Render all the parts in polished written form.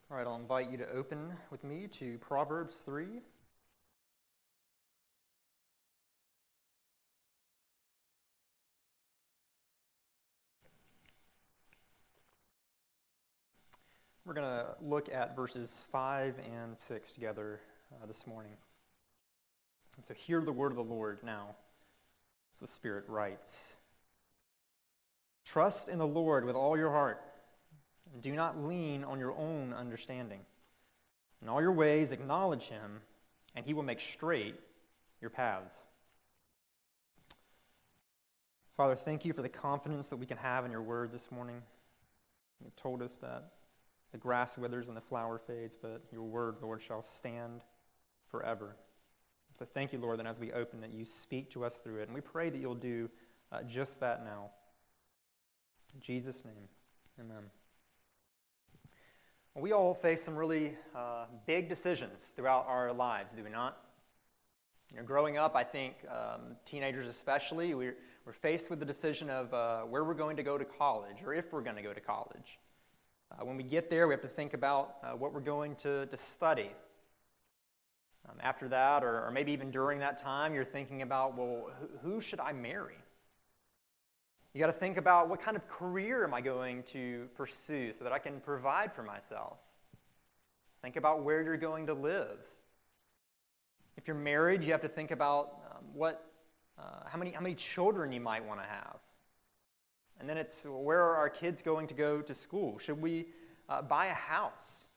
All right, I'll invite you to open with me to Proverbs 3. We're going to look at verses 5 and 6 together this morning. And so hear the word of the Lord now, as the Spirit writes. Trust in the Lord with all your heart, and do not lean on your own understanding. In all your ways acknowledge him, and he will make straight your paths. Father, thank you for the confidence that we can have in your word this morning. You told us that the grass withers and the flower fades, but your word, Lord, shall stand forever. So thank you, Lord, that as we open it, you speak to us through it. And we pray that you'll do just that now. In Jesus' name, amen. Well, we all face some really big decisions throughout our lives, do we not? You know, growing up, I think teenagers especially, we're faced with the decision of where we're going to go to college or if we're going to go to college. When we get there, we have to think about what we're going to study. After that, or maybe even during that time, you're thinking about, well, who should I marry? You got to think about what kind of career am I going to pursue so that I can provide for myself. Think about where you're going to live. If you're married, you have to think about how many children you might want to have. And then it's, where are our kids going to go to school? Should we buy a house?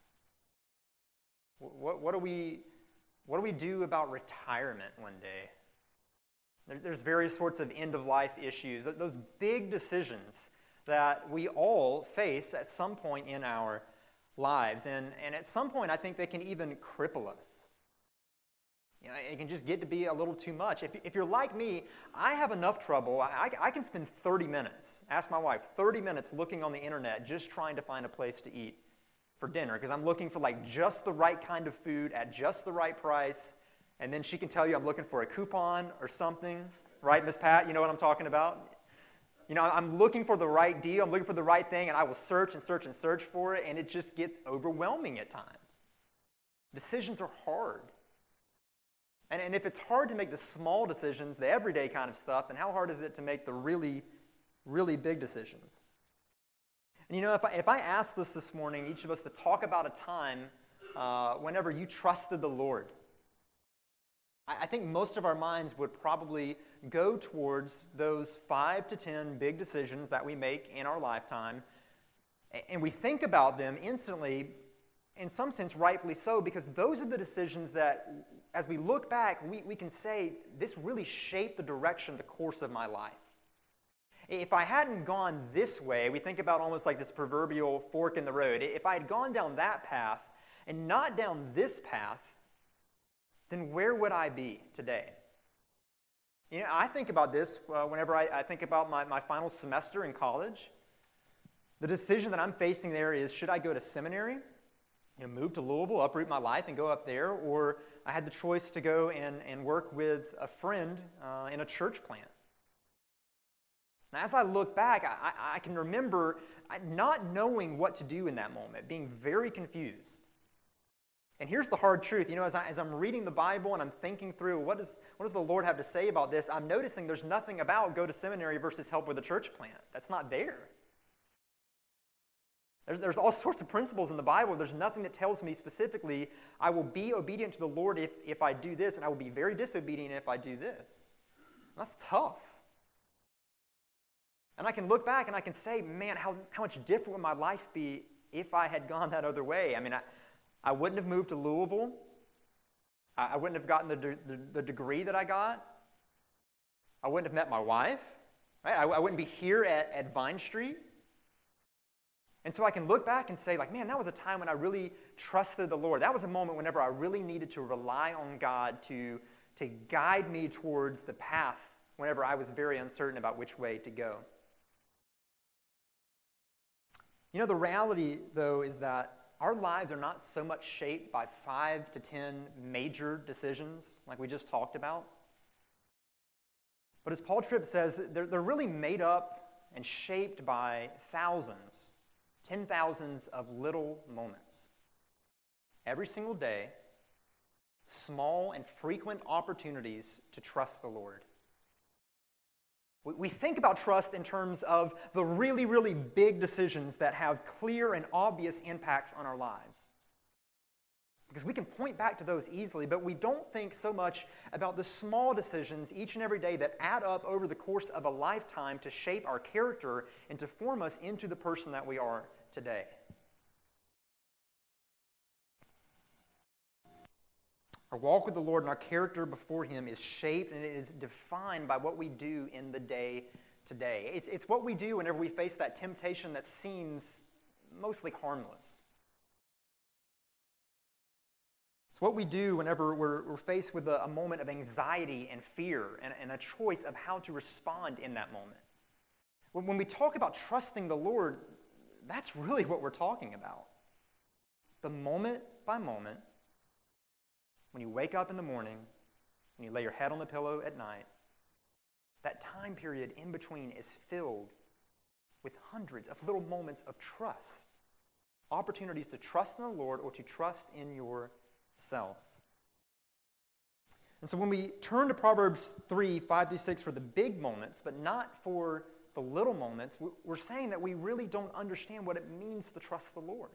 What do we do about retirement one day? There's various sorts of end-of-life issues, those big decisions that we all face at some point in our lives. And at some point, I think they can even cripple us. You know, it can just get to be a little too much. If you're like me, I have enough trouble. I can spend 30 minutes, ask my wife, 30 minutes looking on the internet just trying to find a place to eat for dinner because I'm looking for like just the right kind of food at just the right price. And then she can tell you I'm looking for a coupon or something. Right, Miss Pat? You know what I'm talking about? You know, I'm looking for the right deal. I'm looking for the right thing, and I will search and search and search for it, and it just gets overwhelming at times. Decisions are hard. And if it's hard to make the small decisions, the everyday kind of stuff, then how hard is it to make the really, really big decisions? And you know, if I asked this morning, each of us to talk about a time whenever you trusted the Lord, I think most of our minds would probably go towards those 5 to 10 big decisions that we make in our lifetime. And we think about them instantly, in some sense rightfully so, because those are the decisions that, as we look back, we can say, this really shaped the direction, the course of my life. If I hadn't gone this way, we think about almost like this proverbial fork in the road. If I had gone down that path and not down this path, then where would I be today? You know, I think about this whenever I think about my final semester in college. The decision that I'm facing there is, should I go to seminary, move to Louisville, uproot my life and go up there, or I had the choice to go and work with a friend in a church plant. Now, as I look back, I can remember not knowing what to do in that moment, being very confused. And here's the hard truth. You know, as I'm reading the Bible and I'm thinking through what does the Lord have to say about this, I'm noticing there's nothing about go to seminary versus help with a church plant. That's not there. There's all sorts of principles in the Bible. There's nothing that tells me specifically I will be obedient to the Lord if I do this, and I will be very disobedient if I do this. And that's tough. And I can look back and I can say, man, how much different would my life be if I had gone that other way? I mean, I wouldn't have moved to Louisville. I wouldn't have gotten the degree that I got. I wouldn't have met my wife. Right? I wouldn't be here at Vine Street. And so I can look back and say, like, man, that was a time when I really trusted the Lord. That was a moment whenever I really needed to rely on God to guide me towards the path whenever I was very uncertain about which way to go. You know, the reality, though, is that our lives are not so much shaped by 5 to 10 major decisions like we just talked about. But as Paul Tripp says, they're really made up and shaped by thousands, 10,000s of little moments. every single day, small and frequent opportunities to trust the Lord. We think about trust in terms of the really, really big decisions that have clear and obvious impacts on our lives. Because we can point back to those easily, but we don't think so much about the small decisions each and every day that add up over the course of a lifetime to shape our character and to form us into the person that we are today. Our walk with the Lord and our character before Him is shaped and it is defined by what we do in the day to day. It's what we do whenever we face that temptation that seems mostly harmless. It's what we do whenever we're faced with a moment of anxiety and fear and a choice of how to respond in that moment. When we talk about trusting the Lord, that's really what we're talking about. The moment by moment, when you wake up in the morning, when you lay your head on the pillow at night, that time period in between is filled with hundreds of little moments of trust. Opportunities to trust in the Lord or to trust in yourself. And so when we turn to Proverbs 3, 5-6 for the big moments, but not for the little moments, we're saying that we really don't understand what it means to trust the Lord.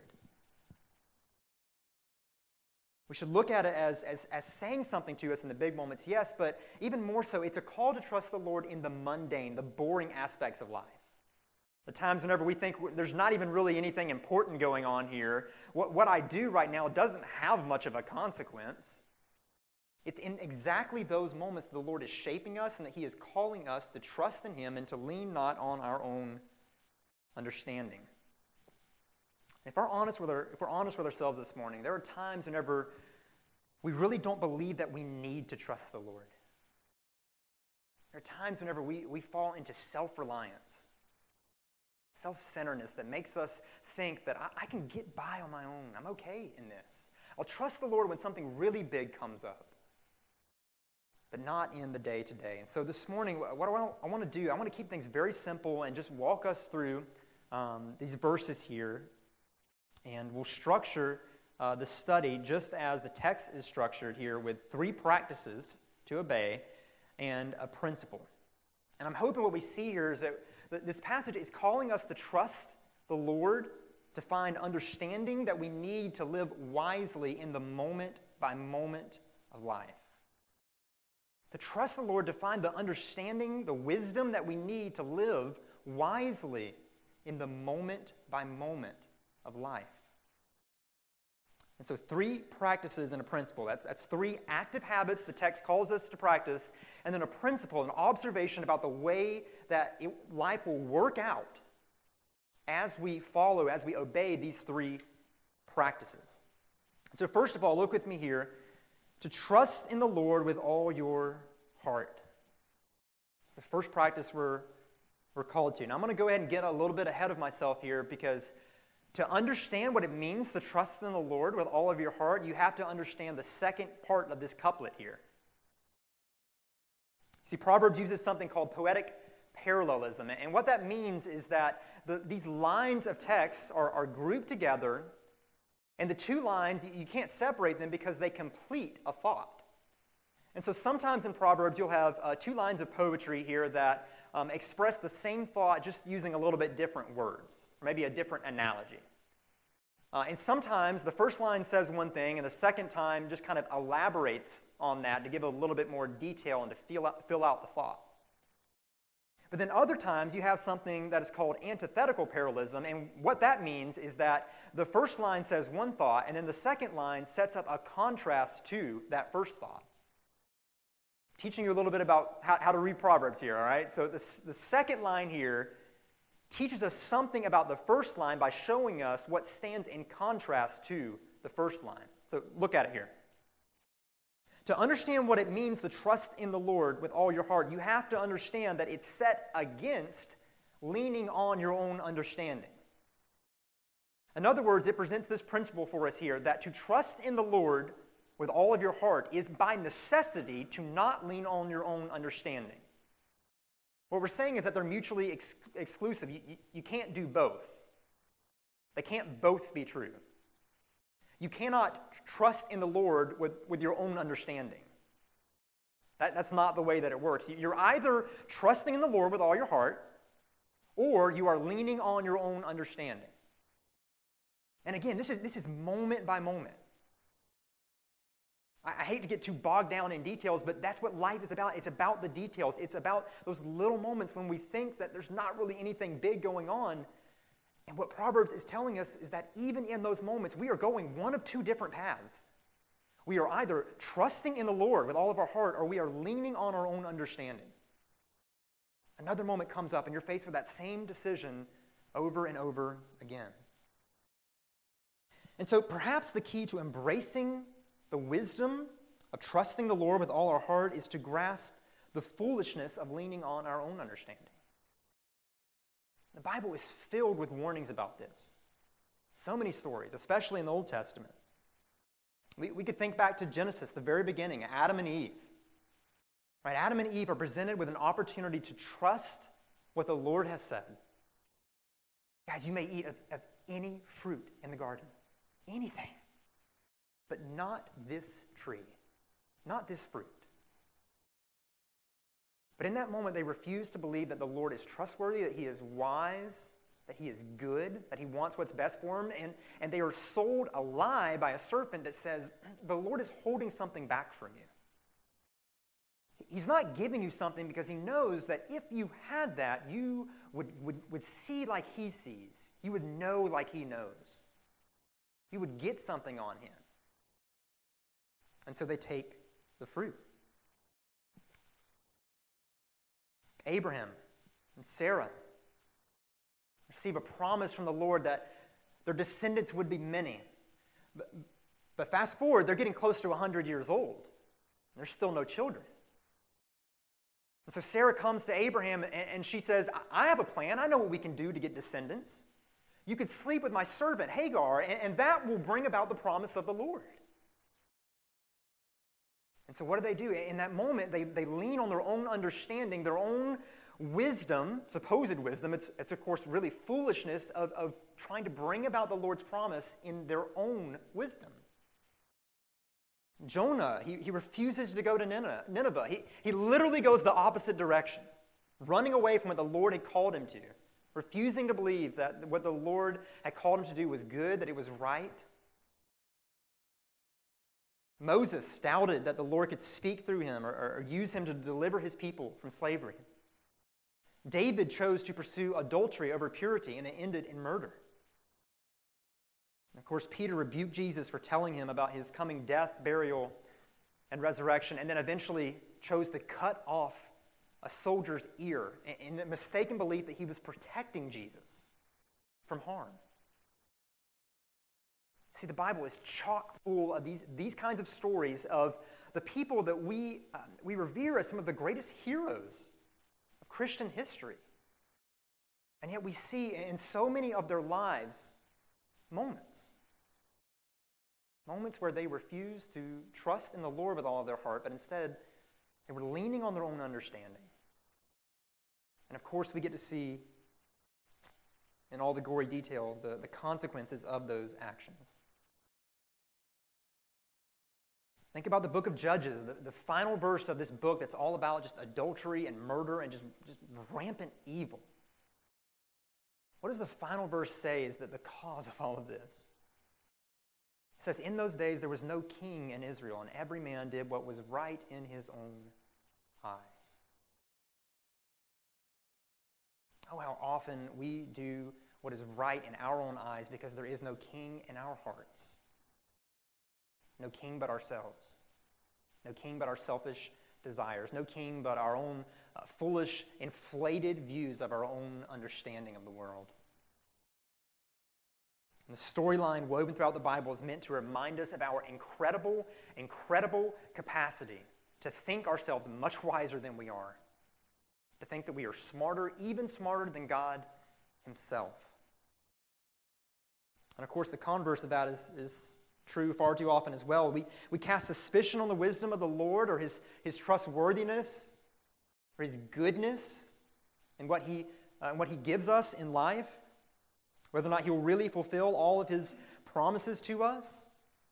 We should look at it as saying something to us in the big moments, yes, but even more so, it's a call to trust the Lord in the mundane, the boring aspects of life. The times whenever we think there's not even really anything important going on here, what I do right now doesn't have much of a consequence. It's in exactly those moments that the Lord is shaping us and that He is calling us to trust in Him and to lean not on our own understanding. If we're honest with ourselves this morning, there are times whenever we really don't believe that we need to trust the Lord. There are times whenever we fall into self-reliance, self-centeredness that makes us think that I can get by on my own. I'm okay in this. I'll trust the Lord when something really big comes up, but not in the day-to-day. And so this morning, what I want to do, I want to keep things very simple and just walk us through these verses here. And we'll structure the study just as the text is structured here with 3 practices to obey and a principle. And I'm hoping what we see here is that this passage is calling us to trust the Lord, to find understanding that we need to live wisely in the moment by moment of life. To trust the Lord, to find the understanding, the wisdom that we need to live wisely in the moment by moment of life. And so 3 practices and a principle. That's 3 active habits the text calls us to practice, and then a principle, an observation about the way that life will work out as we follow, as we obey these 3 practices. So first of all, look with me here, to trust in the Lord with all your heart. It's the first practice we're called to. Now I'm going to go ahead and get a little bit ahead of myself here because to understand what it means to trust in the Lord with all of your heart, you have to understand the second part of this couplet here. See, Proverbs uses something called poetic parallelism. And what that means is that these lines of text are grouped together, and the 2 lines, you can't separate them because they complete a thought. And so sometimes in Proverbs, you'll have 2 lines of poetry here that express the same thought just using a little bit different words, or maybe a different analogy. And sometimes the first line says one thing, and the second time just kind of elaborates on that to give a little bit more detail and to fill out the thought. But then other times you have something that is called antithetical parallelism, and what that means is that the first line says one thought, and then the second line sets up a contrast to that first thought. Teaching you a little bit about how to read Proverbs here, all right? So the second line here teaches us something about the first line by showing us what stands in contrast to the first line. So look at it here. To understand what it means to trust in the Lord with all your heart, you have to understand that it's set against leaning on your own understanding. In other words, it presents this principle for us here, that to trust in the Lord with all of your heart is by necessity to not lean on your own understanding. What we're saying is that they're mutually exclusive. You can't do both. They can't both be true. You cannot trust in the Lord with your own understanding. That's not the way that it works. You're either trusting in the Lord with all your heart, or you are leaning on your own understanding. And again, this is moment by moment. I hate to get too bogged down in details, but that's what life is about. It's about the details. It's about those little moments when we think that there's not really anything big going on. And what Proverbs is telling us is that even in those moments, we are going one of two different paths. We are either trusting in the Lord with all of our heart, or we are leaning on our own understanding. Another moment comes up, and you're faced with that same decision over and over again. And so perhaps the key to embracing the wisdom of trusting the Lord with all our heart is to grasp the foolishness of leaning on our own understanding. The Bible is filled with warnings about this. So many stories, especially in the Old Testament. We could think back to Genesis, the very beginning, Adam and Eve. Right? Adam and Eve are presented with an opportunity to trust what the Lord has said. Guys, you may eat of any fruit in the garden. Anything. But not this tree. Not this fruit. But in that moment, they refuse to believe that the Lord is trustworthy, that He is wise, that He is good, that He wants what's best for them, and they are sold a lie by a serpent that says, the Lord is holding something back from you. He's not giving you something because He knows that if you had that, you would see like He sees. You would know like He knows. You would get something on Him. And so they take the fruit. Abraham and Sarah receive a promise from the Lord that their descendants would be many. But fast forward, they're getting close to 100 years old. There's still no children. And so Sarah comes to Abraham and she says, I have a plan. I know what we can do to get descendants. You could sleep with my servant Hagar, and that will bring about the promise of the Lord. And so what do? In that moment, they lean on their own understanding, their own wisdom, supposed wisdom. It's of course really foolishness of trying to bring about the Lord's promise in their own wisdom. Jonah, he refuses to go to Nineveh. He literally goes the opposite direction, running away from what the Lord had called him to, refusing to believe that what the Lord had called him to do was good, that it was right. Moses doubted that the Lord could speak through him or use him to deliver his people from slavery. David chose to pursue adultery over purity, and it ended in murder. And of course, Peter rebuked Jesus for telling him about his coming death, burial, and resurrection, and then eventually chose to cut off a soldier's ear in the mistaken belief that he was protecting Jesus from harm. See, the Bible is chock full of these kinds of stories of the people that we revere as some of the greatest heroes of Christian history. And yet we see in so many of their lives moments where they refused to trust in the Lord with all of their heart, but instead they were leaning on their own understanding. And of course we get to see in all the gory detail the consequences of those actions. Think about the book of Judges, the final verse of this book that's all about just adultery and murder and just rampant evil. What does the final verse say is that the cause of all of this? It says, in those days there was no king in Israel, and every man did what was right in his own eyes. Oh, how often we do what is right in our own eyes because there is no king in our hearts. No king but ourselves. No king but our selfish desires. No king but our own foolish, inflated views of our own understanding of the world. And the storyline woven throughout the Bible is meant to remind us of our incredible, incredible capacity to think ourselves much wiser than we are. To think that we are smarter, even smarter than God Himself. And of course, the converse of that is true far too often as well. We cast suspicion on the wisdom of the Lord or His trustworthiness or His goodness and what He gives us in life, whether or not He will really fulfill all of His promises to us.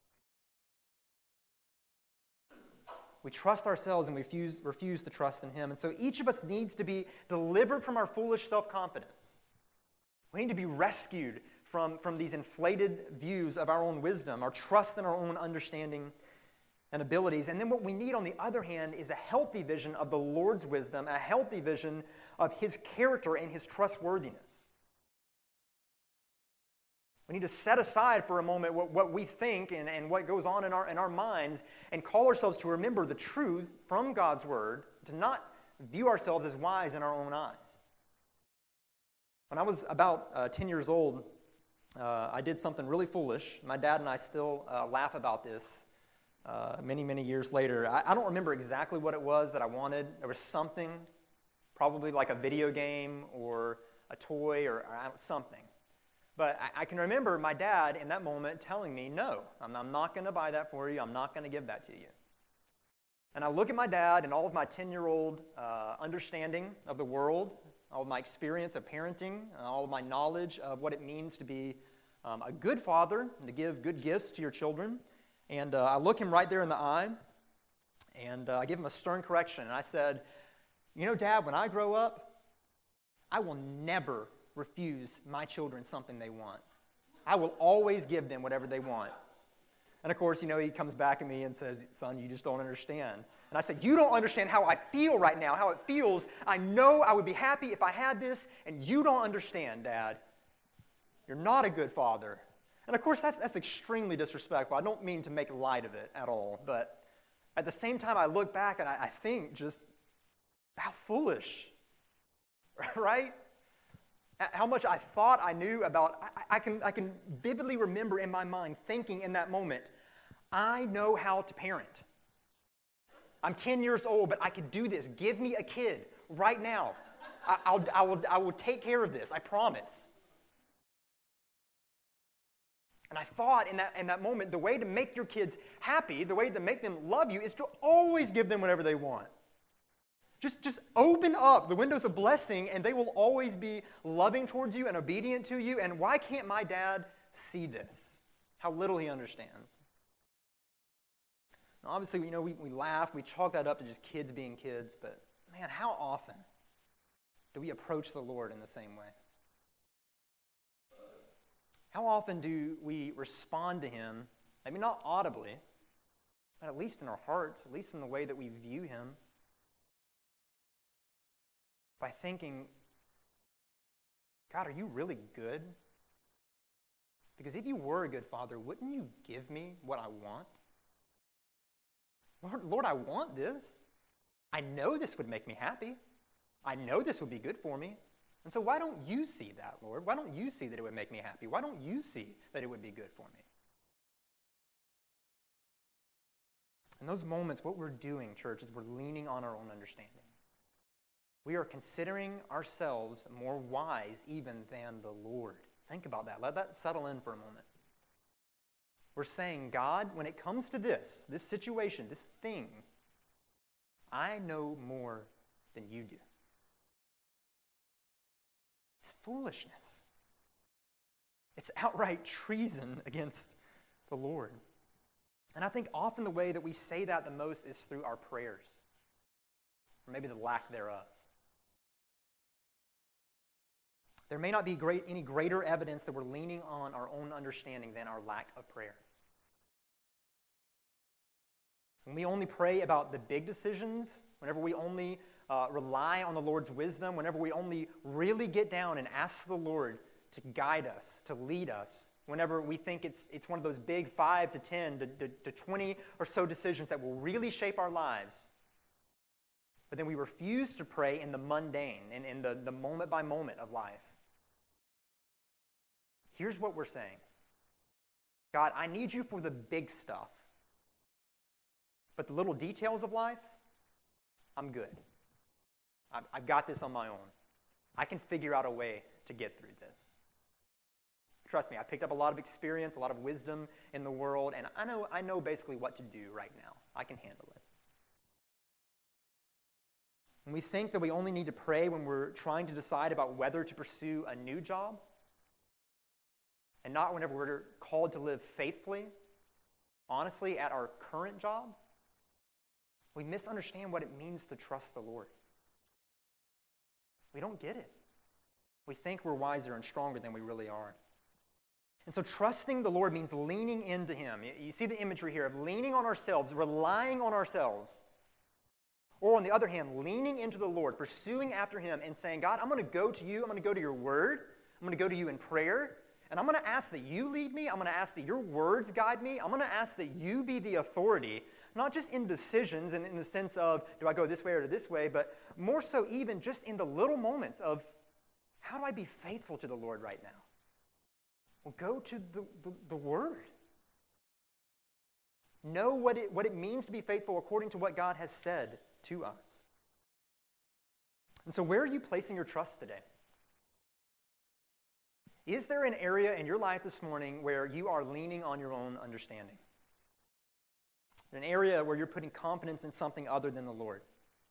We trust ourselves and we refuse to trust in him. And so each of us needs to be delivered from our foolish self-confidence. We need to be rescued from these inflated views of our own wisdom, our trust in our own understanding and abilities. And then what we need, on the other hand, is a healthy vision of the Lord's wisdom, a healthy vision of his character and his trustworthiness. We need to set aside for a moment what we think and what goes on in our minds and call ourselves to remember the truth from God's word, to not view ourselves as wise in our own eyes. When I was about 10 years old, I did something really foolish. My dad and I still laugh about this many, many years later. I don't remember exactly what it was that I wanted. There was something, probably like a video game or a toy or something. But I can remember my dad in that moment telling me, no, I'm not going to buy that for you. I'm not going to give that to you. And I look at my dad and all of my 10-year-old understanding of the world, all of my experience of parenting, all of my knowledge of what it means to be a good father and to give good gifts to your children. And I look him right there in the eye, and I give him a stern correction. And I said, you know, Dad, when I grow up, I will never refuse my children something they want. I will always give them whatever they want. And of course, he comes back at me and says, son, you just don't understand. And I said, you don't understand how I feel right now, how it feels. I know I would be happy if I had this, and you don't understand, Dad. You're not a good father. And of course, that's extremely disrespectful. I don't mean to make light of it at all. But at the same time, I look back and I think just how foolish, right? How much I thought I knew about, I can vividly remember in my mind thinking in that moment, I know how to parent. I'm 10 years old, but I could do this. Give me a kid right now. I will take care of this, I promise. And I thought in that moment, the way to make your kids happy, the way to make them love you, is to always give them whatever they want. Just open up the windows of blessing, and they will always be loving towards you and obedient to you. And why can't my dad see this? How little he understands. Now, obviously, we laugh, we chalk that up to just kids being kids, but man, how often do we approach the Lord in the same way? How often do we respond to him, maybe not audibly, but at least in our hearts, at least in the way that we view him, by thinking, God, are you really good? Because if you were a good father, wouldn't you give me what I want? Lord, I want this. I know this would make me happy. I know this would be good for me. And so why don't you see that, Lord? Why don't you see that it would make me happy? Why don't you see that it would be good for me? In those moments, what we're doing, church, is we're leaning on our own understanding. We are considering ourselves more wise even than the Lord. Think about that. Let that settle in for a moment. We're saying, God, when it comes to this situation, this thing, I know more than you do. It's foolishness. It's outright treason against the Lord. And I think often the way that we say that the most is through our prayers, or maybe the lack thereof. There may not be any greater evidence that we're leaning on our own understanding than our lack of prayer. When we only pray about the big decisions, whenever we only rely on the Lord's wisdom, whenever we only really get down and ask the Lord to guide us, to lead us, whenever we think it's one of those big 5 to 10 to 20 or so decisions that will really shape our lives, but then we refuse to pray in the mundane and in the moment by moment of life. Here's what we're saying. God, I need you for the big stuff. But the little details of life, I'm good. I've got this on my own. I can figure out a way to get through this. Trust me, I picked up a lot of experience, a lot of wisdom in the world, and I know basically what to do right now. I can handle it. And we think that we only need to pray when we're trying to decide about whether to pursue a new job, and not whenever we're called to live faithfully, honestly, at our current job. We misunderstand what it means to trust the Lord. We don't get it. We think we're wiser and stronger than we really are. And so trusting the Lord means leaning into Him. You see the imagery here of leaning on ourselves, relying on ourselves. Or on the other hand, leaning into the Lord, pursuing after Him and saying, God, I'm going to go to you. I'm going to go to your word. I'm going to go to you in prayer. And I'm going to ask that you lead me. I'm going to ask that your words guide me. I'm going to ask that you be the authority, not just in decisions and in the sense of, do I go this way or this way, but more so even just in the little moments of, how do I be faithful to the Lord right now? Well, go to the Word. Know what it means to be faithful according to what God has said to us. And so where are you placing your trust today? Is there an area in your life this morning where you are leaning on your own understanding? An area where you're putting confidence in something other than the Lord?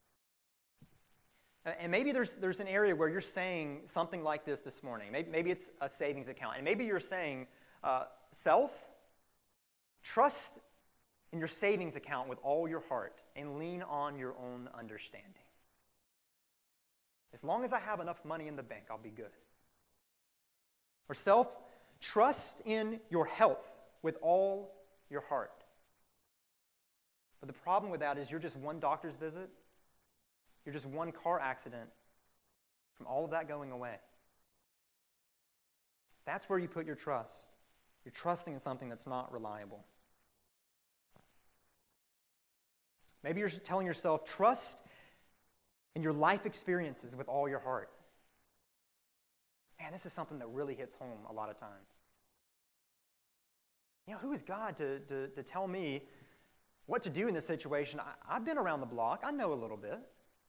And maybe there's an area where you're saying something like this morning. Maybe it's a savings account. And maybe you're saying, self, trust in your savings account with all your heart and lean on your own understanding. As long as I have enough money in the bank, I'll be good. Or self, trust in your health with all your heart. But the problem with that is you're just one doctor's visit. You're just one car accident from all of that going away. That's where you put your trust. You're trusting in something that's not reliable. Maybe you're telling yourself, trust in your life experiences with all your heart. Man, this is something that really hits home a lot of times. You know, who is God to tell me what to do in this situation? I've been around the block. I know a little bit.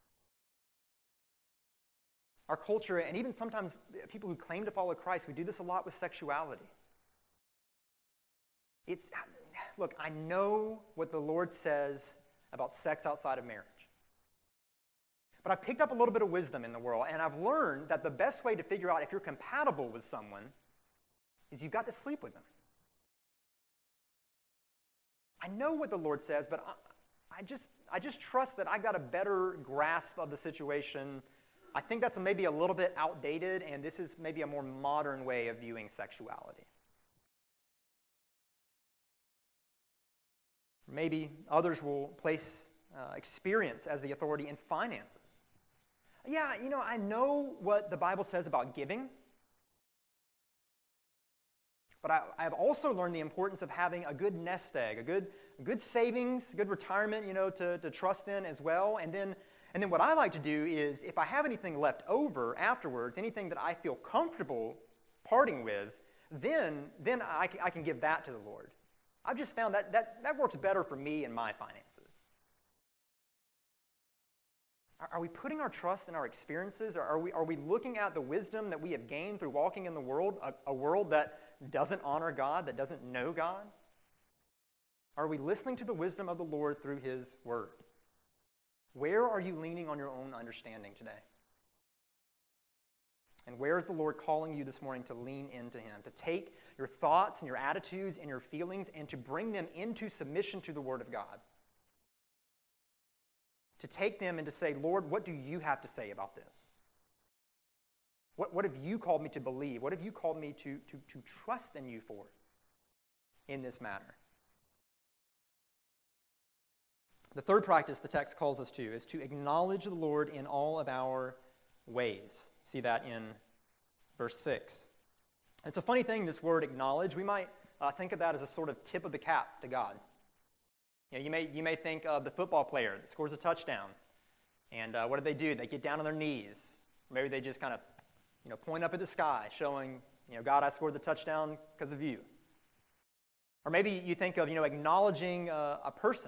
Our culture, and even sometimes people who claim to follow Christ, we do this a lot with sexuality. Look, I know what the Lord says about sex outside of marriage. But I've picked up a little bit of wisdom in the world, and I've learned that the best way to figure out if you're compatible with someone is you've got to sleep with them. I know what the Lord says, but I just trust that I've got a better grasp of the situation. I think that's maybe a little bit outdated, and this is maybe a more modern way of viewing sexuality. Maybe others will place experience as the authority in finances. Yeah, you know, I know what the Bible says about giving, but I have also learned the importance of having a good nest egg, a good savings, good retirement, you know, to trust in as well. And then what I like to do is, if I have anything left over afterwards, anything that I feel comfortable parting with, then I can give that to the Lord. I've just found that works better for me and my finances. Are we putting our trust in our experiences? Or are we looking at the wisdom that we have gained through walking in the world, a world that doesn't honor God, that doesn't know God? Are we listening to the wisdom of the Lord through His Word? Where are you leaning on your own understanding today? And where is the Lord calling you this morning to lean into Him, to take your thoughts and your attitudes and your feelings and to bring them into submission to the Word of God? To take them and to say, Lord, what do you have to say about this? What have you called me to believe? What have you called me to trust in you for in this matter? The third practice the text calls us to is to acknowledge the Lord in all of our ways. See that in verse 6. It's a funny thing, this word acknowledge. We might think of that as a sort of tip of the cap to God. You know, you may think of the football player that scores a touchdown. And what do? They get down on their knees. Maybe they just kind of, point up at the sky, showing, God, I scored the touchdown because of you. Or maybe you think of, acknowledging a person.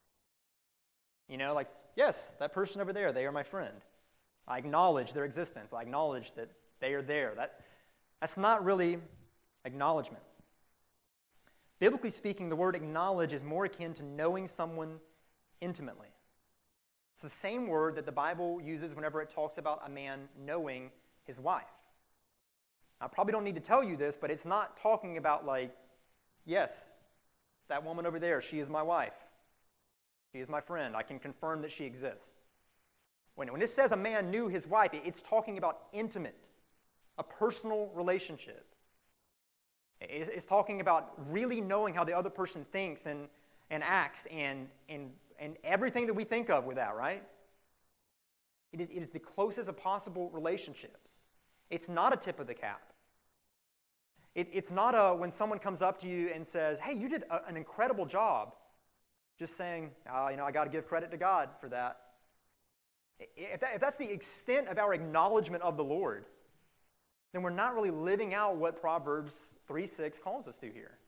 Like, yes, that person over there, they are my friend. I acknowledge their existence. I acknowledge that they are there. That's not really acknowledgement. Biblically speaking, the word acknowledge is more akin to knowing someone intimately. It's the same word that the Bible uses whenever it talks about a man knowing his wife. I probably don't need to tell you this, but it's not talking about like, yes, that woman over there, she is my wife. She is my friend. I can confirm that she exists. When it says a man knew his wife, it's talking about intimate, a personal relationship. It's talking about really knowing how the other person thinks and acts and everything that we think of with that, right? It is the closest of possible relationships. It's not a tip of the cap. It's not when someone comes up to you and says, hey, you did an incredible job. Just saying, I got to give credit to God for that. If that's the extent of our acknowledgement of the Lord, then we're not really living out what Proverbs 3:6 calls us to here.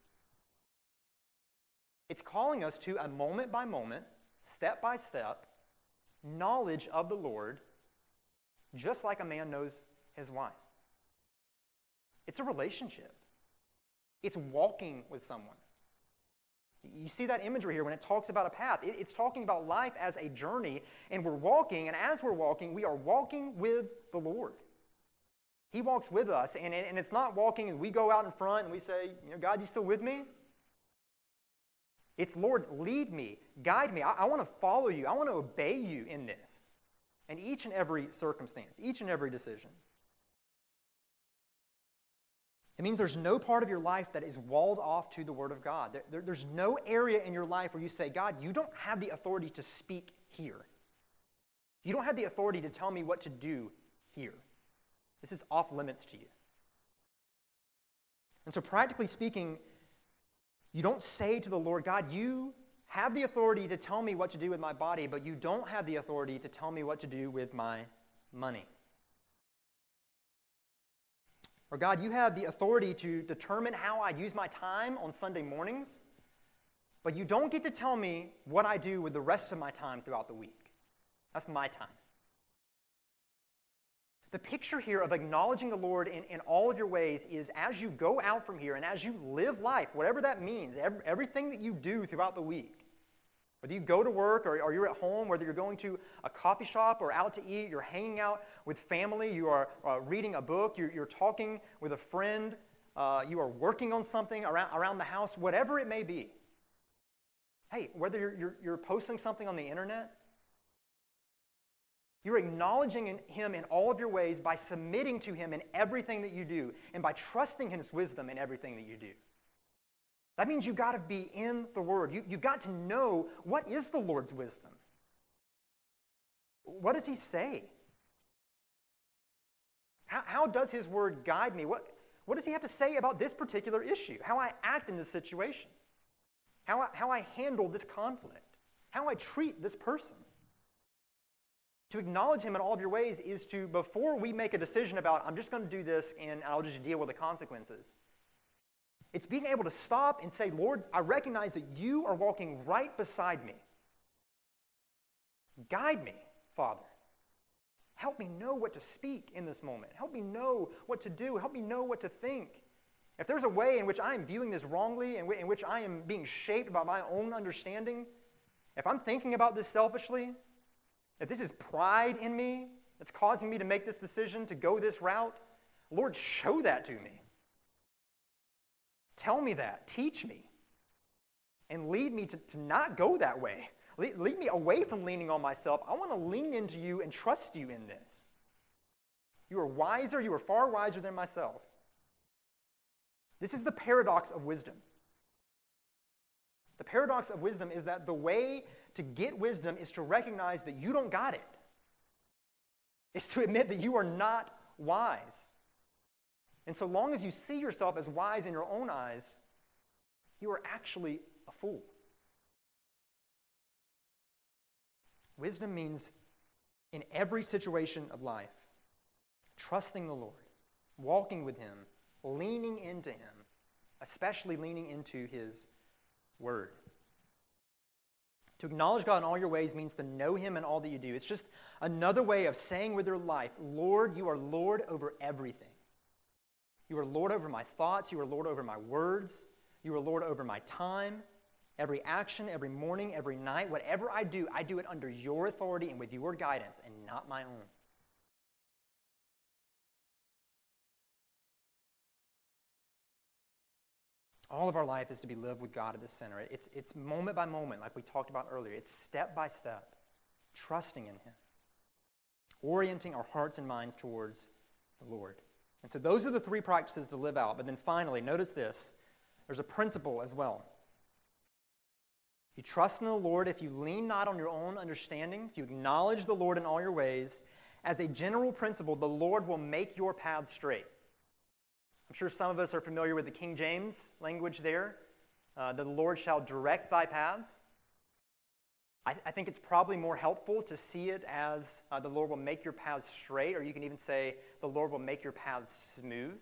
It's calling us to a moment-by-moment, step-by-step knowledge of the Lord, just like a man knows his wife. It's a relationship. It's walking with someone. You see that imagery here when it talks about a path. It's talking about life as a journey, and we're walking, and as we're walking, we are walking with the Lord. He walks with us, and it's not walking as we go out in front and we say, God, you still with me? It's, Lord, lead me, guide me. I want to follow you. I want to obey you in this, in each and every circumstance, each and every decision. It means there's no part of your life that is walled off to the Word of God. There's no area in your life where you say, God, you don't have the authority to speak here. You don't have the authority to tell me what to do here. This is off limits to you. And so practically speaking, you don't say to the Lord, God, you have the authority to tell me what to do with my body, but you don't have the authority to tell me what to do with my money. Or God, you have the authority to determine how I use my time on Sunday mornings, but you don't get to tell me what I do with the rest of my time throughout the week. That's my time. The picture here of acknowledging the Lord in all of your ways is as you go out from here and as you live life, whatever that means, everything that you do throughout the week, whether you go to work or you're at home, whether you're going to a coffee shop or out to eat, you're hanging out with family, you are reading a book, you're talking with a friend, you are working on something around the house, whatever it may be. Hey, whether you're posting something on the internet, you're acknowledging Him in all of your ways by submitting to Him in everything that you do and by trusting His wisdom in everything that you do. That means you've got to be in the Word. You've got to know what is the Lord's wisdom. What does He say? How does His Word guide me? What does He have to say about this particular issue? How I act in this situation? How I handle this conflict? How I treat this person? To acknowledge Him in all of your ways is to, before we make a decision about, I'm just going to do this and I'll just deal with the consequences, it's being able to stop and say, Lord, I recognize that you are walking right beside me. Guide me, Father. Help me know what to speak in this moment. Help me know what to do. Help me know what to think. If there's a way in which I am viewing this wrongly, in which I am being shaped by my own understanding, if I'm thinking about this selfishly, if this is pride in me that's causing me to make this decision to go this route, Lord, show that to me. Tell me that. Teach me. And lead me to not go that way. Lead me away from leaning on myself. I want to lean into you and trust you in this. You are wiser. You are far wiser than myself. This is the paradox of wisdom. The paradox of wisdom is that the way to get wisdom is to recognize that you don't got it. It's to admit that you are not wise. And so long as you see yourself as wise in your own eyes, you are actually a fool. Wisdom means in every situation of life, trusting the Lord, walking with Him, leaning into Him, especially leaning into His Word. To acknowledge God in all your ways means to know Him in all that you do. It's just another way of saying with your life, Lord, you are Lord over everything. You are Lord over my thoughts. You are Lord over my words. You are Lord over my time. Every action, every morning, every night, whatever I do it under your authority and with your guidance and not my own. All of our life is to be lived with God at the center. It's moment by moment, like we talked about earlier. It's step by step, trusting in Him, orienting our hearts and minds towards the Lord. And so those are the three practices to live out. But then finally, notice this. There's a principle as well. If you trust in the Lord, if you lean not on your own understanding, if you acknowledge the Lord in all your ways, as a general principle, the Lord will make your path straight. I'm sure some of us are familiar with the King James language there. The Lord shall direct thy paths. I think it's probably more helpful to see it as the Lord will make your paths straight, or you can even say the Lord will make your paths smooth.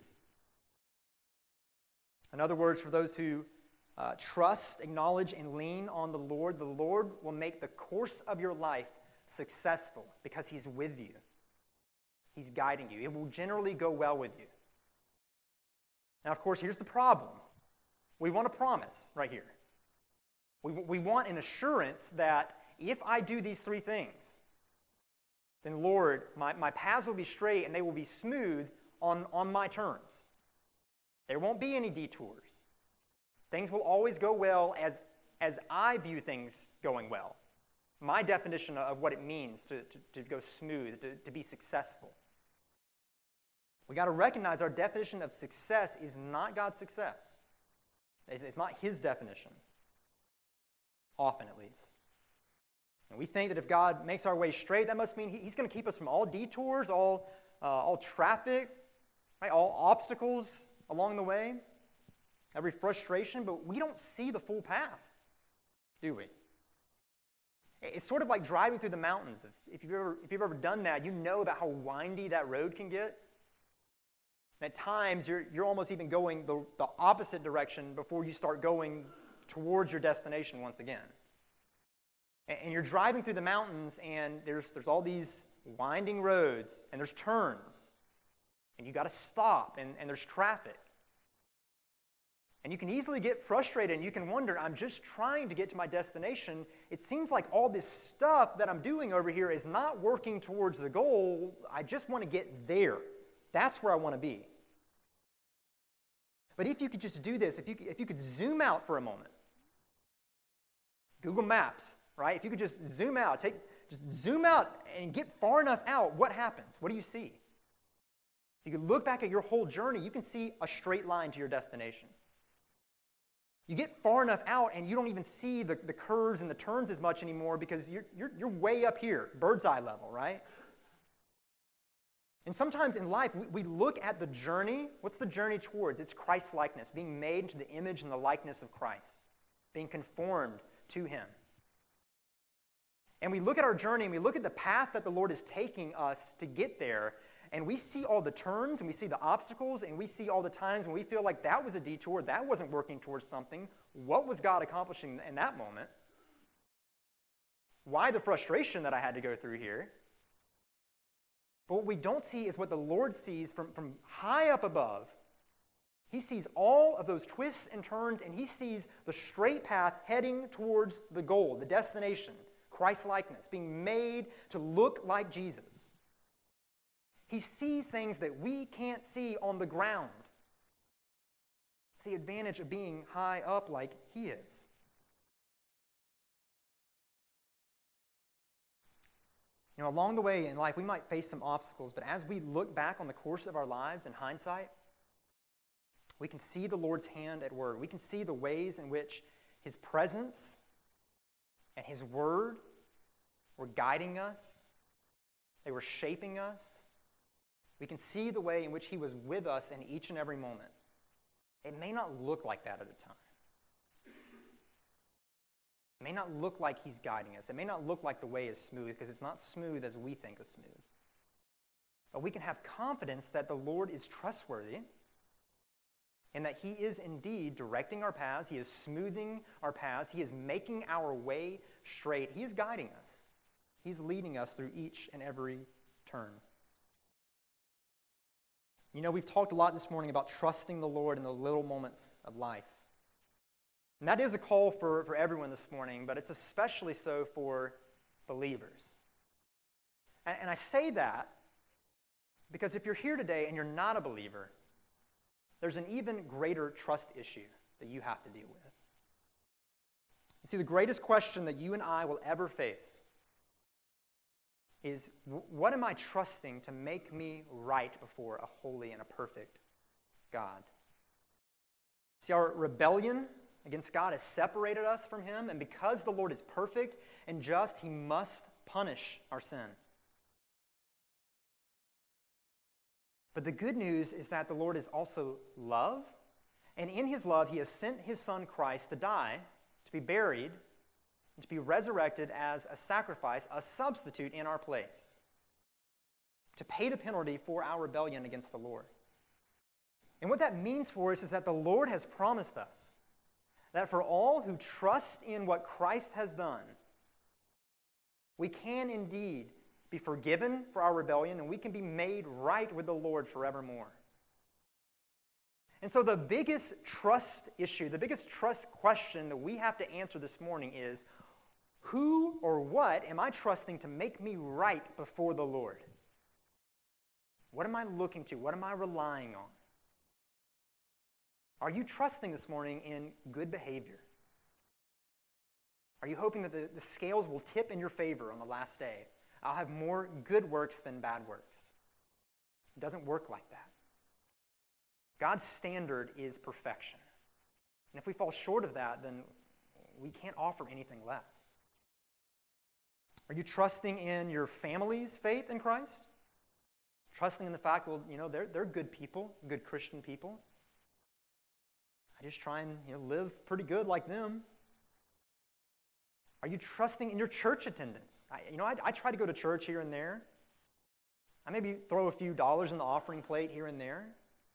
In other words, for those who trust, acknowledge, and lean on the Lord will make the course of your life successful because He's with you. He's guiding you. It will generally go well with you. Now, of course, here's the problem. We want a promise right here. We want an assurance that if I do these three things, then Lord, my paths will be straight and they will be smooth on my terms. There won't be any detours. Things will always go well as I view things going well. My definition of what it means to go smooth, to be successful. We got to recognize our definition of success is not God's success. It's not His definition. Often, at least. And we think that if God makes our way straight, that must mean He's going to keep us from all detours, all traffic, right? All obstacles along the way, every frustration. But we don't see the full path, do we? It's sort of like driving through the mountains. If you've ever done that, you know about how windy that road can get. At times, you're almost even going the opposite direction before you start going towards your destination once again. And you're driving through the mountains, and there's all these winding roads, and there's turns, and you got to stop, and there's traffic. And you can easily get frustrated, and you can wonder, I'm just trying to get to my destination. It seems like all this stuff that I'm doing over here is not working towards the goal. I just want to get there. That's where I want to be. But if you could just do this, if you could zoom out for a moment, Google Maps, right? If you could just zoom out, just zoom out and get far enough out, what happens? What do you see? If you could look back at your whole journey, you can see a straight line to your destination. You get far enough out and you don't even see the curves and the turns as much anymore because you're way up here, bird's eye level, right? And sometimes in life, we look at the journey. What's the journey towards? It's Christ-likeness, being made into the image and the likeness of Christ, being conformed to Him. And we look at our journey and we look at the path that the Lord is taking us to get there, and we see all the turns and we see the obstacles and we see all the times when we feel like that was a detour, that wasn't working towards something. What was God accomplishing in that moment? Why the frustration that I had to go through here? But what we don't see is what the Lord sees from high up above. He sees all of those twists and turns, and He sees the straight path heading towards the goal, the destination, Christ-likeness, being made to look like Jesus. He sees things that we can't see on the ground. It's the advantage of being high up like He is. You know, along the way in life, we might face some obstacles, but as we look back on the course of our lives in hindsight, we can see the Lord's hand at work. We can see the ways in which His presence and His Word were guiding us. They were shaping us. We can see the way in which He was with us in each and every moment. It may not look like that at the time. It may not look like He's guiding us. It may not look like the way is smooth because it's not smooth as we think of smooth. But we can have confidence that the Lord is trustworthy and that He is indeed directing our paths. He is smoothing our paths. He is making our way straight. He is guiding us. He's leading us through each and every turn. You know, we've talked a lot this morning about trusting the Lord in the little moments of life. And that is a call for everyone this morning, but it's especially so for believers. And I say that because if you're here today and you're not a believer, there's an even greater trust issue that you have to deal with. You see, the greatest question that you and I will ever face is, what am I trusting to make me right before a holy and a perfect God? See, our rebellion against God has separated us from Him, and because the Lord is perfect and just, He must punish our sin. But the good news is that the Lord is also love, and in His love, He has sent His Son Christ to die, to be buried, and to be resurrected as a sacrifice, a substitute in our place, to pay the penalty for our rebellion against the Lord. And what that means for us is that the Lord has promised us that for all who trust in what Christ has done, we can indeed be forgiven for our rebellion, and we can be made right with the Lord forevermore. And so the biggest trust issue, the biggest trust question that we have to answer this morning is, who or what am I trusting to make me right before the Lord? What am I looking to? What am I relying on? Are you trusting this morning in good behavior? Are you hoping that the scales will tip in your favor on the last day? I'll have more good works than bad works. It doesn't work like that. God's standard is perfection. And if we fall short of that, then we can't offer anything less. Are you trusting in your family's faith in Christ? Trusting in the fact, well, they're good people, good Christian people. I just try and live pretty good like them. Are you trusting in your church attendance? I try to go to church here and there. I maybe throw a few dollars in the offering plate here and there.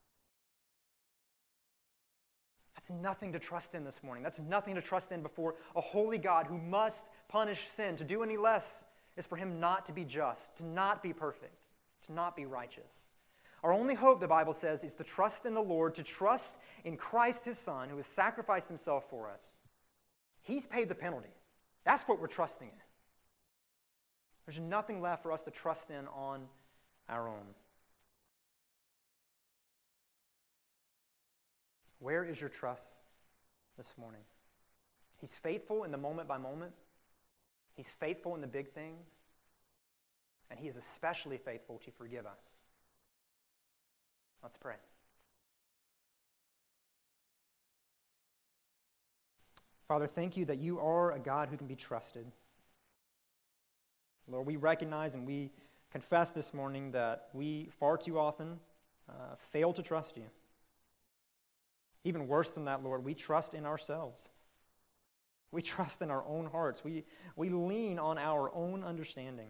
That's nothing to trust in this morning. That's nothing to trust in before a holy God who must punish sin. To do any less is for Him not to be just, to not be perfect, to not be righteous. Our only hope, the Bible says, is to trust in the Lord, to trust in Christ His Son, who has sacrificed Himself for us. He's paid the penalty. That's what we're trusting in. There's nothing left for us to trust in on our own. Where is your trust this morning? He's faithful in the moment by moment. He's faithful in the big things. And He is especially faithful to forgive us. Let's pray. Father, thank You that You are a God who can be trusted. Lord, we recognize and we confess this morning that we far too often fail to trust You. Even worse than that, Lord, we trust in ourselves. We trust in our own hearts. We lean on our own understanding.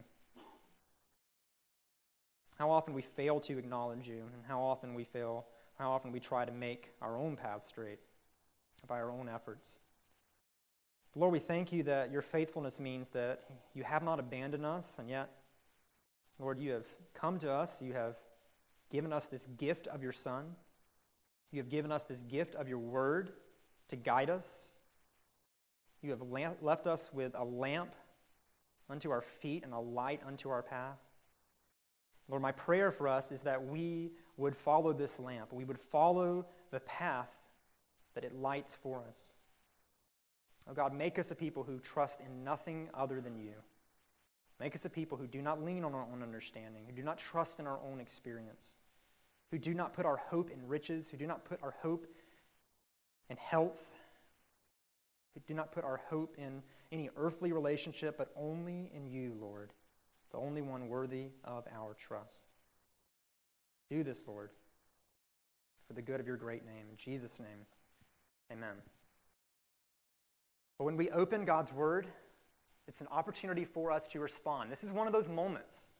How often we fail to acknowledge You, and how often we try to make our own path straight by our own efforts. Lord, we thank You that Your faithfulness means that You have not abandoned us, and yet, Lord, You have come to us. You have given us this gift of Your Son. You have given us this gift of Your Word to guide us. You have left us with a lamp unto our feet and a light unto our path. Lord, my prayer for us is that we would follow this lamp. We would follow the path that it lights for us. Oh God, make us a people who trust in nothing other than You. Make us a people who do not lean on our own understanding, who do not trust in our own experience, who do not put our hope in riches, who do not put our hope in health, who do not put our hope in any earthly relationship, but only in You, Lord, the only one worthy of our trust. Do this, Lord, for the good of Your great name. In Jesus' name, amen. But when we open God's Word, it's an opportunity for us to respond. This is one of those moments